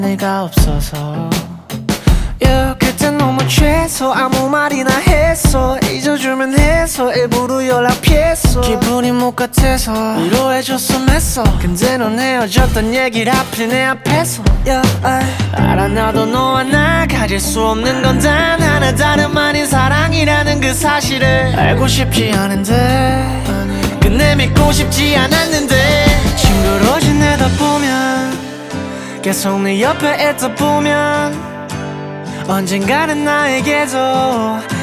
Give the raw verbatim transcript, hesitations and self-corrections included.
내가 없어서 yeah, 그땐 너무 취해서 아무 말이나 했어. 잊어주면 해서 일부러 연락 피했어. 기분이 못 같아서 위로해줬음 했어. 근데 넌 헤어졌단 얘기를 하필 내 앞에서 yeah, 알아 나도 너와 나 가질 수 없는 건 단 하나 다름 아닌 사랑이라는 그 사실을 알고 싶지 않은데 끝내 믿고 싶지 않았는데 친구로 지내다 보면 계속 네 옆에 있다 보면 언젠가는 나에게도